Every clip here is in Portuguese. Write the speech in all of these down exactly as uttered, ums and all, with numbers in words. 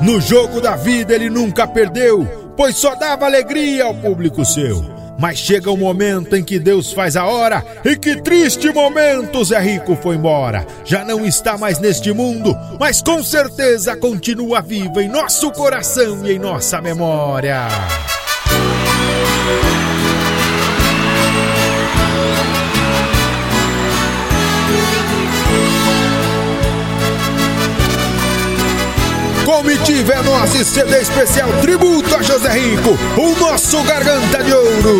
No jogo da vida ele nunca perdeu, pois só dava alegria ao público seu. Mas chega um momento em que Deus faz a hora, e que triste momento Zé Rico foi embora. Já não está mais neste mundo, mas com certeza continua vivo em nosso coração e em nossa memória. Comitiva é nós e C D especial tributo a José Rico, o nosso Garganta de Ouro.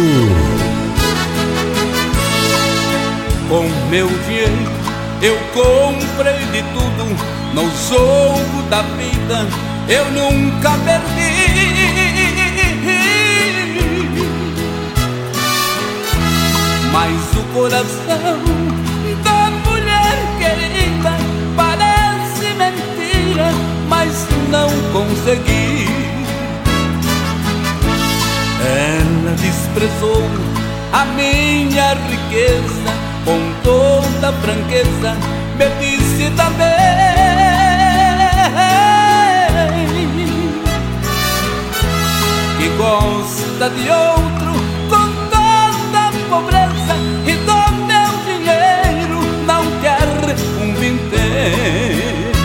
Com meu dinheiro eu comprei de tudo, no jogo da vida eu nunca perdi. Mas o coração da mulher querida parece mentira, mas não consegui. Ela desprezou a minha riqueza, com toda franqueza me disse também que gosta de outro com toda pobreza, e do meu dinheiro não quer um vintém.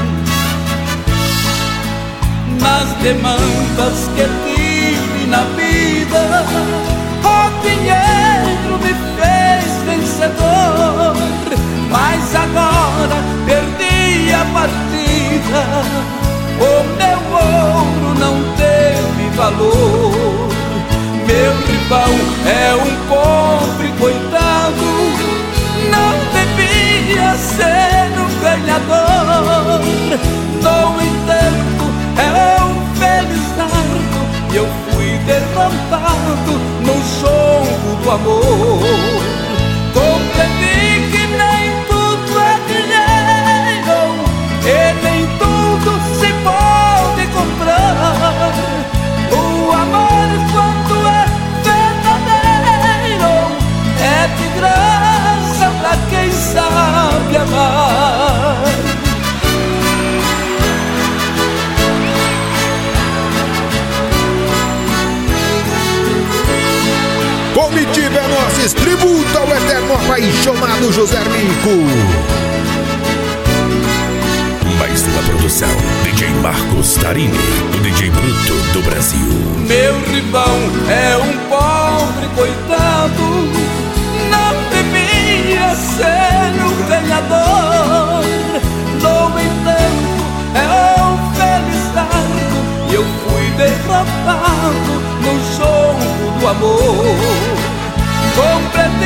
Nas demandas que tive na vida, o dinheiro me fez vencedor. Mas agora perdi a partida, o meu ouro não teve valor. Meu rival é um pobre coitado, não devia ser um ganhador. No entanto, é um felizardo, e eu fui derrotado no jogo do amor. Compreendi que nem tudo é dinheiro, e nem tudo se pode comprar. O amor, quando é verdadeiro, é de graça pra quem sabe amar. Comitiva é nossa, tributo ao eterno apaixonado José Rico. Mais uma produção, D J Marcos Tarini, o D J Bruto do Brasil. Meu rival é um pobre coitado, não devia ser um ganhador. No entanto, é um felizardo, e eu fui derrotado no jogo do amor. Compreendi